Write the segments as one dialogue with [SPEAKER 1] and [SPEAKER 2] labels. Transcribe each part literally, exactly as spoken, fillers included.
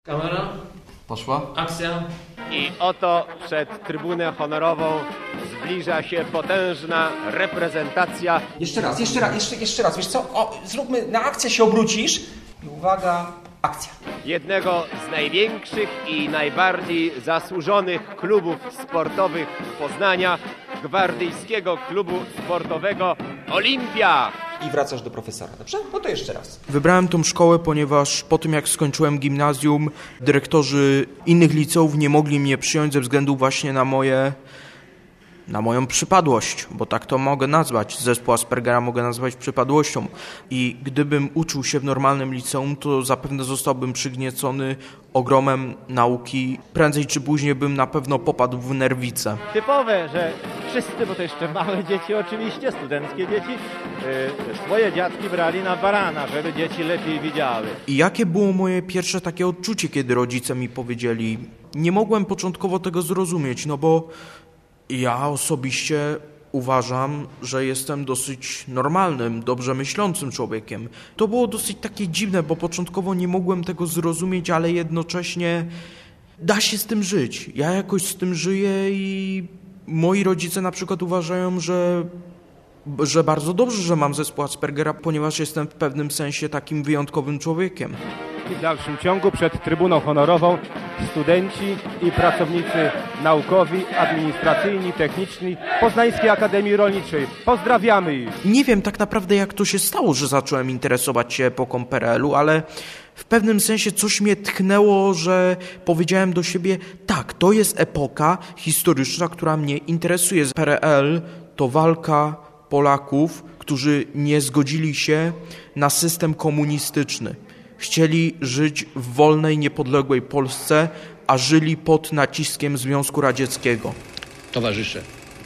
[SPEAKER 1] Kamera.
[SPEAKER 2] Poszła?
[SPEAKER 1] Akcja.
[SPEAKER 3] I oto przed trybunę honorową zbliża się potężna reprezentacja.
[SPEAKER 2] Jeszcze raz, jeszcze raz, jeszcze, jeszcze raz. Wiesz co? O, zróbmy, na akcję się obrócisz i uwaga, akcja.
[SPEAKER 3] Jednego z największych i najbardziej zasłużonych klubów sportowych Poznania, Gwardyjskiego Klubu Sportowego Olimpia.
[SPEAKER 2] I wracasz do profesora, dobrze? No to jeszcze raz.
[SPEAKER 4] Wybrałem tą szkołę, ponieważ po tym jak skończyłem gimnazjum, dyrektorzy innych liceów nie mogli mnie przyjąć ze względu właśnie na moje, na moją przypadłość, bo tak to mogę nazwać. Zespół Aspergera mogę nazwać przypadłością. I gdybym uczył się w normalnym liceum, to zapewne zostałbym przygniecony ogromem nauki. Prędzej czy później bym na pewno popadł w nerwicę.
[SPEAKER 5] Typowe, że wszyscy, bo to jeszcze małe dzieci oczywiście, studenckie dzieci, yy, swoje dziadki brali na barana, żeby dzieci lepiej widziały.
[SPEAKER 4] I jakie było moje pierwsze takie odczucie, kiedy rodzice mi powiedzieli? Nie mogłem początkowo tego zrozumieć, no bo ja osobiście uważam, że jestem dosyć normalnym, dobrze myślącym człowiekiem. To było dosyć takie dziwne, bo początkowo nie mogłem tego zrozumieć, ale jednocześnie da się z tym żyć. Ja jakoś z tym żyję i moi rodzice na przykład uważają, że, że bardzo dobrze, że mam zespół Aspergera, ponieważ jestem w pewnym sensie takim wyjątkowym człowiekiem.
[SPEAKER 5] I w dalszym ciągu przed trybuną honorową studenci i pracownicy naukowi, administracyjni, techniczni Poznańskiej Akademii Rolniczej. Pozdrawiamy ich.
[SPEAKER 4] Nie wiem tak naprawdę, jak to się stało, że zacząłem interesować się epoką P R L u, ale w pewnym sensie coś mnie tchnęło, że powiedziałem do siebie, tak, to jest epoka historyczna, która mnie interesuje. P R L to walka Polaków, którzy nie zgodzili się na system komunistyczny. Chcieli żyć w wolnej, niepodległej Polsce, a żyli pod naciskiem Związku Radzieckiego.
[SPEAKER 6] Towarzysze,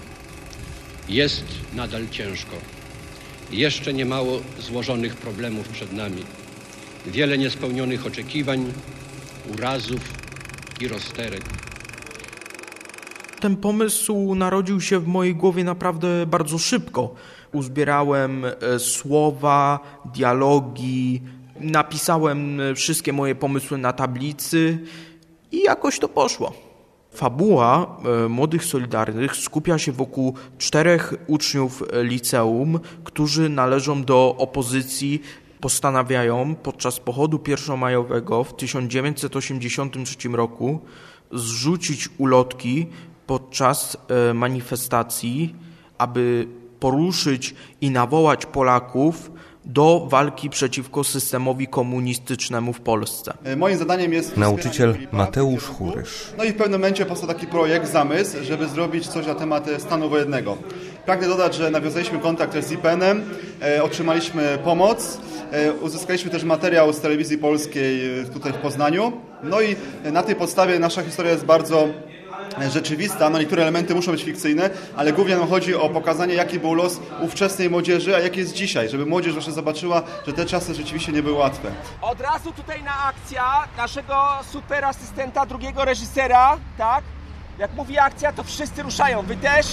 [SPEAKER 6] jest nadal ciężko. Jeszcze niemało złożonych problemów przed nami. Wiele niespełnionych oczekiwań, urazów i rozterek.
[SPEAKER 4] Ten pomysł narodził się w mojej głowie naprawdę bardzo szybko. Uzbierałem słowa, dialogi, napisałem wszystkie moje pomysły na tablicy i jakoś to poszło. Fabuła Młodych Solidarnych skupia się wokół czterech uczniów liceum, którzy należą do opozycji. Postanawiają podczas pochodu pierwszomajowego w tysiąc dziewięćset osiemdziesiątym trzecim roku zrzucić ulotki podczas manifestacji, aby poruszyć i nawołać Polaków do walki przeciwko systemowi komunistycznemu w Polsce.
[SPEAKER 7] Moim zadaniem jest
[SPEAKER 8] nauczyciel Mateusz Churysz.
[SPEAKER 7] No i w pewnym momencie powstał taki projekt, zamysł, żeby zrobić coś na temat stanu wojennego. Pragnę dodać, że nawiązaliśmy kontakt z I P N em, e, otrzymaliśmy pomoc, e, uzyskaliśmy też materiał z telewizji polskiej tutaj w Poznaniu. No i na tej podstawie nasza historia jest bardzo rzeczywista, no niektóre elementy muszą być fikcyjne, ale głównie nam chodzi o pokazanie, jaki był los ówczesnej młodzieży, a jaki jest dzisiaj, żeby młodzież właśnie zobaczyła, że te czasy rzeczywiście nie były łatwe.
[SPEAKER 9] Od razu tutaj na akcja naszego super asystenta, drugiego reżysera, tak? Jak mówi akcja, to wszyscy ruszają, wy też?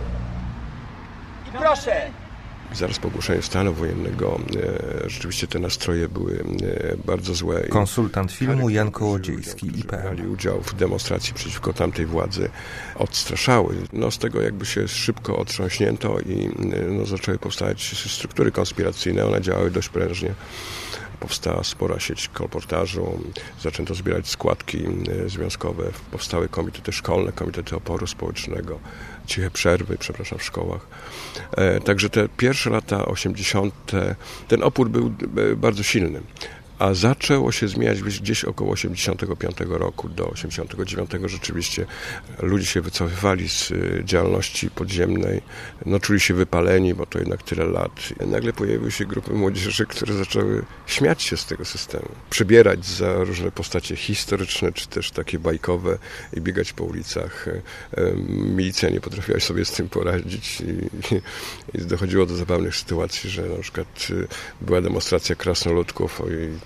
[SPEAKER 9] I proszę.
[SPEAKER 10] Zaraz po ogłoszeniu stanu wojennego e, rzeczywiście te nastroje były e, bardzo złe.
[SPEAKER 8] Konsultant filmu Jan Kołodziejski, I P N.
[SPEAKER 10] Brali udział w demonstracji przeciwko tamtej władzy, odstraszały. No, z tego jakby się szybko otrząśnięto i no, zaczęły powstawać struktury konspiracyjne. One działały dość prężnie. Powstała spora sieć kolportażu, zaczęto zbierać składki związkowe, powstały komitety szkolne, komitety oporu społecznego, ciche przerwy, przepraszam, w szkołach. E, także te pierwsze lata osiemdziesiąte ten opór był bardzo silny, a zaczęło się zmieniać gdzieś około osiemdziesiątego piątego roku do osiemdziesiątego dziewiątego. Rzeczywiście ludzie się wycofywali z działalności podziemnej, no czuli się wypaleni, bo to jednak tyle lat. Nagle pojawiły się grupy młodzieży, które zaczęły śmiać się z tego systemu, przebierać za różne postacie historyczne, czy też takie bajkowe i biegać po ulicach. Milicja nie potrafiła sobie z tym poradzić i, i dochodziło do zabawnych sytuacji, że na przykład była demonstracja krasnoludków i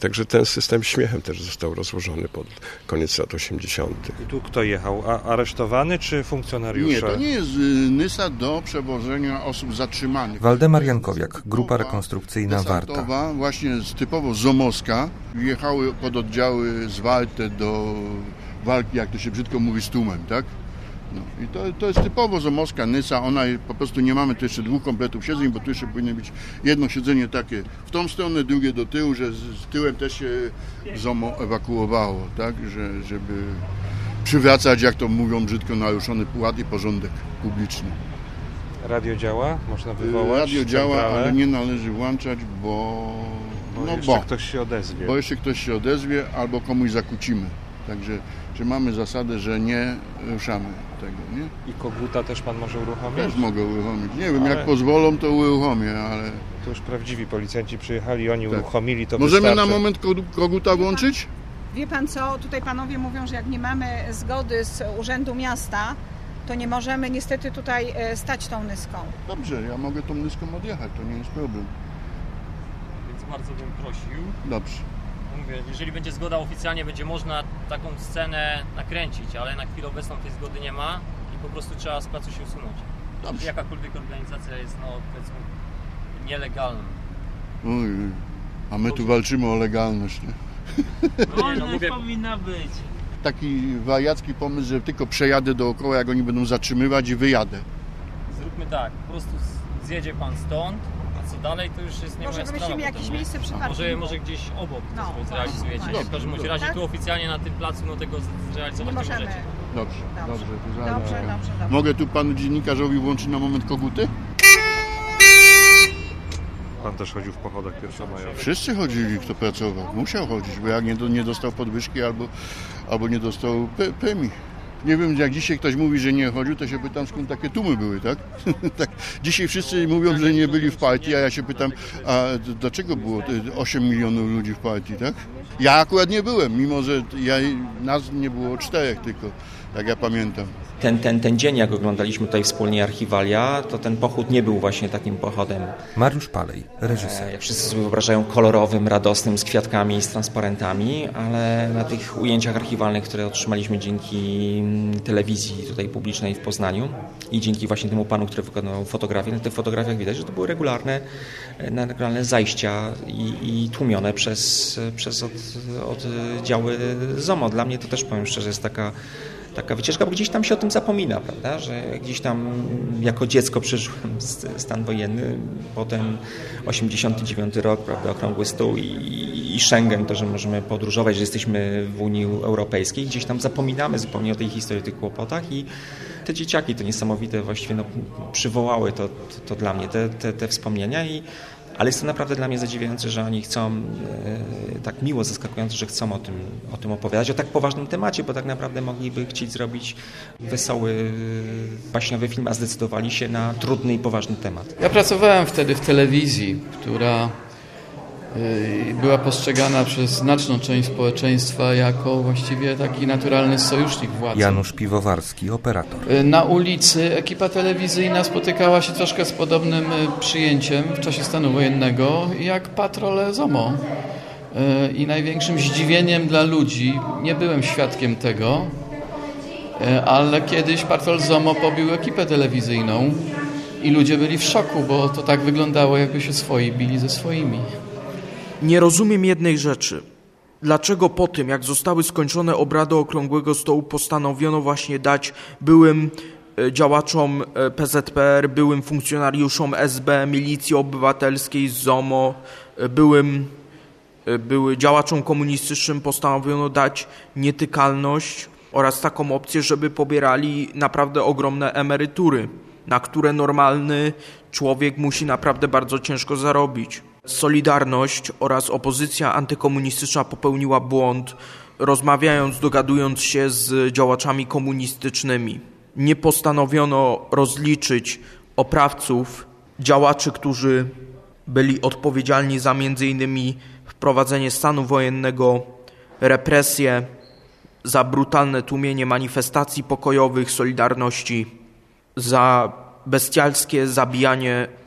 [SPEAKER 10] Także ten system śmiechem też został rozłożony pod koniec lat osiemdziesiątych.
[SPEAKER 1] I tu kto jechał? A, aresztowany czy funkcjonariusze?
[SPEAKER 11] Nie, to nie jest Nysa do przewożenia osób zatrzymanych.
[SPEAKER 8] Waldemar Jankowiak, Grupa Rekonstrukcyjna Warta.
[SPEAKER 11] Właśnie typowo zomowska. Wjechały pod oddziały zwarte do walki, jak to się brzydko mówi, z tłumem, tak? No i to, to jest typowo zomowska Nysa, ona po prostu nie mamy tu jeszcze dwóch kompletów siedzeń, bo tu jeszcze powinno być jedno siedzenie takie w tą stronę, drugie do tyłu, że z, z tyłem też się ZOMO ewakuowało, tak, że, żeby przywracać, jak to mówią brzydko, naruszony ład i porządek publiczny.
[SPEAKER 1] Radio działa? Można wywołać?
[SPEAKER 11] Radio działa, centralę, ale nie należy włączać, bo...
[SPEAKER 1] Bo
[SPEAKER 11] no
[SPEAKER 1] jeszcze
[SPEAKER 11] bo,
[SPEAKER 1] ktoś się odezwie.
[SPEAKER 11] Bo jeszcze ktoś się odezwie, albo komuś zakłócimy. Także że mamy zasadę, że nie ruszamy tego, nie?
[SPEAKER 1] I koguta też pan może uruchomić?
[SPEAKER 11] Też mogę uruchomić. Nie wiem,
[SPEAKER 1] ale...
[SPEAKER 11] jak pozwolą, to uruchomię, ale...
[SPEAKER 1] To już prawdziwi policjanci przyjechali, oni tak uruchomili, to
[SPEAKER 11] Możemy
[SPEAKER 1] wystarczy.
[SPEAKER 11] na moment koguta włączyć?
[SPEAKER 12] Wie pan co, tutaj panowie mówią, że jak nie mamy zgody z Urzędu Miasta, to nie możemy niestety tutaj stać tą Nyską.
[SPEAKER 11] Dobrze, ja mogę tą Nyską odjechać, to nie jest problem.
[SPEAKER 13] Więc bardzo bym prosił.
[SPEAKER 11] Dobrze.
[SPEAKER 13] Mówię, jeżeli będzie zgoda oficjalnie, będzie można taką scenę nakręcić, ale na chwilę obecną tej zgody nie ma i po prostu trzeba z placu się usunąć. Dobrze. Jakakolwiek organizacja jest, no powiedzmy, nielegalna.
[SPEAKER 11] Oj, a my tu walczymy o legalność, nie?
[SPEAKER 13] Wolność no, mówię... powinna być.
[SPEAKER 11] Taki wariacki pomysł, że tylko przejadę dookoła, jak oni będą zatrzymywać i wyjadę.
[SPEAKER 13] Zróbmy tak, po prostu zjedzie pan stąd, a co dalej to już jest nie
[SPEAKER 12] może
[SPEAKER 13] moja sprawa.
[SPEAKER 12] Może jakieś
[SPEAKER 13] potem,
[SPEAKER 12] miejsce przy parkingu.
[SPEAKER 13] Może, może gdzieś obok no, to zrealizujecie. No, w każdym dobrze. razie tu oficjalnie na tym placu no tego zrealizować nie, nie możemy.
[SPEAKER 11] Dobrze, dobrze.
[SPEAKER 12] Dobrze, dobrze, dobrze, dobrze.
[SPEAKER 11] Mogę tu panu dziennikarzowi włączyć na moment koguty?
[SPEAKER 1] Pan też chodził w pochodach pierwszomajowych?
[SPEAKER 11] Wszyscy chodzili, kto pracował. Musiał chodzić, bo jak nie, nie dostał podwyżki albo, albo nie dostał pe, premii. Nie wiem, jak dzisiaj ktoś mówi, że nie chodził, to się pytam, skąd takie tłumy były, tak? tak. Dzisiaj wszyscy mówią, że nie byli w partii, a ja się pytam, a dlaczego było osiem milionów ludzi w partii, tak? Ja akurat nie byłem, mimo że ja, nas nie było czterech tylko, jak ja pamiętam.
[SPEAKER 2] Ten, ten, ten dzień, jak oglądaliśmy tutaj wspólnie Archiwalia, to ten pochód nie był właśnie takim pochodem.
[SPEAKER 8] Mariusz Palej, reżyser.
[SPEAKER 2] Jak wszyscy sobie wyobrażają, kolorowym, radosnym, z kwiatkami, z transparentami, ale na tych ujęciach archiwalnych, które otrzymaliśmy dzięki telewizji tutaj publicznej w Poznaniu i dzięki właśnie temu panu, który wykonał fotografię, na tych fotografiach widać, że to były regularne, regularne zajścia i, i tłumione przez, przez od, oddziały ZOMO. Dla mnie to też, powiem szczerze, jest taka Taka wycieczka, bo gdzieś tam się o tym zapomina, prawda, że gdzieś tam jako dziecko przeżyłem stan wojenny, potem osiemdziesiąty dziewiąty rok, prawda, okrągły stół i, i Schengen, to, że możemy podróżować, że jesteśmy w Unii Europejskiej, gdzieś tam zapominamy zupełnie o tej historii, o tych kłopotach i te dzieciaki to niesamowite właściwie no, przywołały to, to, to dla mnie, te, te, te wspomnienia i ale jest to naprawdę dla mnie zadziwiające, że oni chcą, e, tak miło zaskakujące, że chcą o tym, o tym opowiadać, o tak poważnym temacie, bo tak naprawdę mogliby chcieć zrobić wesoły, baśniowy film, a zdecydowali się na trudny i poważny temat.
[SPEAKER 14] Ja pracowałem wtedy w telewizji, która była postrzegana przez znaczną część społeczeństwa jako właściwie taki naturalny sojusznik władzy.
[SPEAKER 8] Janusz Piwowarski, operator.
[SPEAKER 14] Na ulicy ekipa telewizyjna spotykała się troszkę z podobnym przyjęciem w czasie stanu wojennego jak patrole ZOMO. I największym zdziwieniem dla ludzi, nie byłem świadkiem tego, ale kiedyś patrol ZOMO pobił ekipę telewizyjną i ludzie byli w szoku, bo to tak wyglądało, jakby się swoi bili ze swoimi.
[SPEAKER 4] Nie rozumiem jednej rzeczy. Dlaczego po tym, jak zostały skończone obrady Okrągłego Stołu, postanowiono właśnie dać byłym działaczom P Z P R, byłym funkcjonariuszom S B, Milicji Obywatelskiej, ZOMO, byłym, były działaczom komunistycznym postanowiono dać nietykalność oraz taką opcję, żeby pobierali naprawdę ogromne emerytury, na które normalny człowiek musi naprawdę bardzo ciężko zarobić. Solidarność oraz opozycja antykomunistyczna popełniła błąd, rozmawiając, dogadując się z działaczami komunistycznymi. Nie postanowiono rozliczyć oprawców, działaczy, którzy byli odpowiedzialni za między innymi wprowadzenie stanu wojennego, represje, za brutalne tłumienie manifestacji pokojowych, Solidarności, za bestialskie zabijanie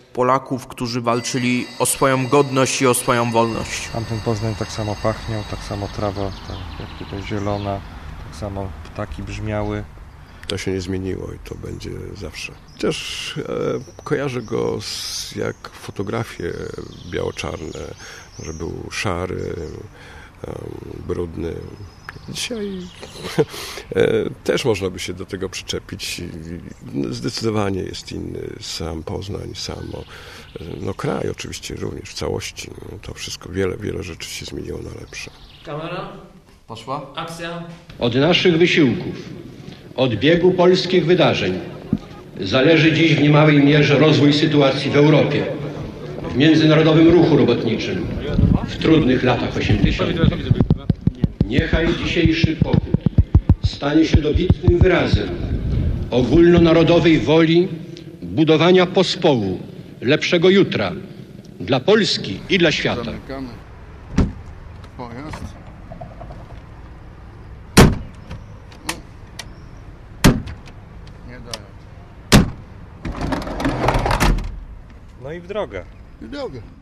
[SPEAKER 4] Polaków, którzy walczyli o swoją godność i o swoją wolność.
[SPEAKER 1] Tamten Poznań tak samo pachniał, tak samo trawa, tak jak tutaj zielona, tak samo ptaki brzmiały.
[SPEAKER 10] To się nie zmieniło i to będzie zawsze. Chociaż e, kojarzę go z, jak fotografie biało-czarne, że był szary, e, brudny. Dzisiaj e, też można by się do tego przyczepić. Zdecydowanie jest inny sam Poznań, samo no, kraj oczywiście również w całości. To wszystko, wiele, wiele rzeczy się zmieniło na lepsze.
[SPEAKER 13] Kamera.
[SPEAKER 14] Poszła.
[SPEAKER 13] Akcja.
[SPEAKER 6] Od naszych wysiłków, od biegu polskich wydarzeń zależy dziś w niemałej mierze rozwój sytuacji w Europie, w międzynarodowym ruchu robotniczym, w trudnych latach osiemdziesiątych. Niechaj dzisiejszy pochód stanie się dobitnym wyrazem ogólnonarodowej woli budowania pospołu, lepszego jutra dla Polski i dla świata.
[SPEAKER 11] Zamykamy pojazd. Nie daje.
[SPEAKER 1] No i w drogę.
[SPEAKER 11] I drogę.